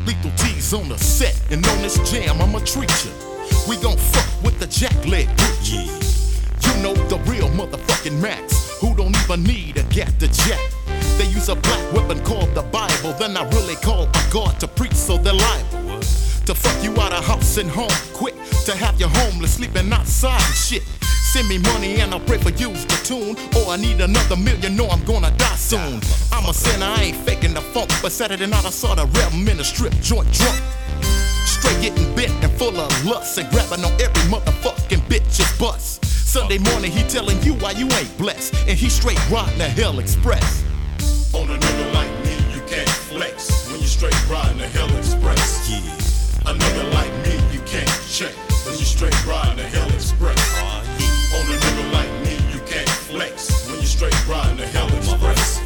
Lethal T's on the set, and on this jam, I'ma treat ya. We gon' fuck with the jackleg preacher. You know the real motherfucking Max, who don't even need a gat to jack. They use a black weapon called the Bible, then I really call a God to preach, so they're liable to fuck you out of house and home quick, to have you homeless sleeping outside and shit. Send me money and I'll pray for you's the tune, or I need another million, know I'm gonna die soon. I'm a sinner, I ain't faking the funk, but Saturday night I saw the rebel in a strip joint drunk. Straight getting bent and full of lust, and grabbing on every motherfucking bitch's bust. Sunday morning he telling you why you ain't blessed, and he straight riding the Hell Express. On a nigga like me, you can't flex when you straight riding the Hell Express. Yeah. A nigga like me, you can't check when you straight riding the Hell Express. On a nigga like me, you can't flex when you straight riding the Hell Express.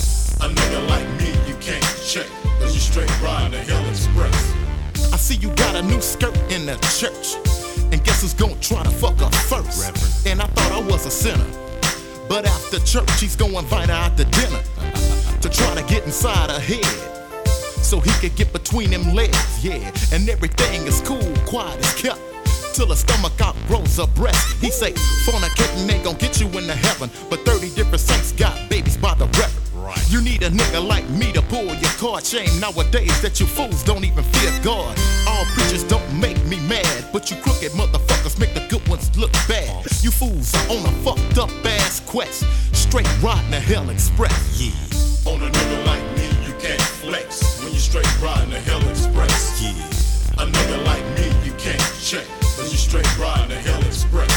A nigga like me, you can't check when you straight riding the Hell Express. I see you got a new skirt in the church, and guess who's gonna try to fuck her first? Reverend. And I thought I was a sinner, but after church he's gonna invite her out to dinner to try to get inside her head, so he could get between them legs, yeah. And everything is cool, quiet as kept, till her stomach outgrows her breast. He say, fornicating ain't gon' get you into heaven, but 30 different saints got babies by the reverend. Right. You need a nigga like me to pull your card. Shame nowadays that you fools don't even fear God. All preachers don't make me mad, but you crooked motherfuckers make the good ones look bad. You fools are on a fucked up ass quest, straight riding the Hell Express. Yeah. On a nigga like me, you can't flex when you straight riding the Hell Express. Yeah. A nigga like me, you can't check when you straight riding the Hell Express.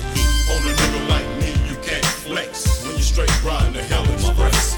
On a nigga like me, you can't flex when you straight riding the Hell Express.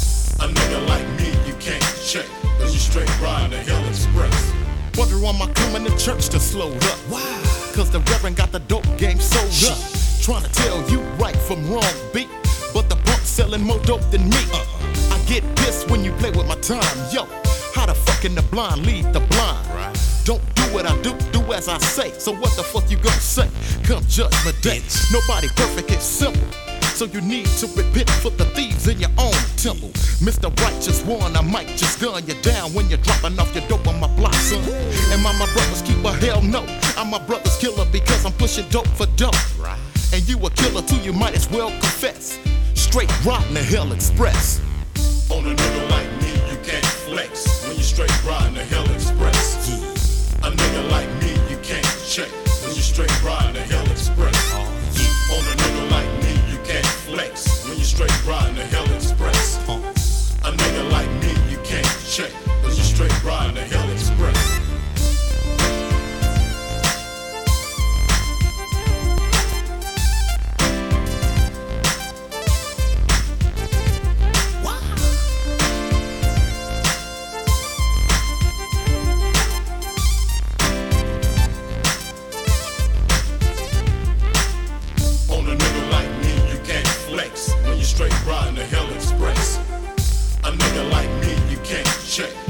A nigga like me, you can't check when you straight riding the Hell Express. Wonder why am I coming to church to slow up? Why? Cause the Reverend got the dope game sold up. Trying to tell you right from wrong, beat, but the punk selling more dope than me. I get pissed when you play with my time, yo. How the fuck can the blind lead the blind? Right. Don't do what I do, do as I say. So what the fuck you gonna say? Come judgment day. Nobody perfect, it's simple. So you need to repent for the thieves in your own temple. Mr. Righteous One, I might just gun you down when you're dropping off your dope on my block, son. And my brother's keeper, hell no. I'm my brother's killer because I'm pushing dope for dope. Right. And you a killer too, you might as well confess. Straight riding the Hell Express. On a nigga like me, you can't flex when you straight riding the Hell Express. Yeah. A nigga like me, you can't check when you straight riding the Hell Express. Yeah. On a nigga like me, you can't flex when you straight riding the Hell Express. A nigga like me, you can't check when you straight riding the Hell Express. Straight riding the Hell Express. A nigga like me, you can't check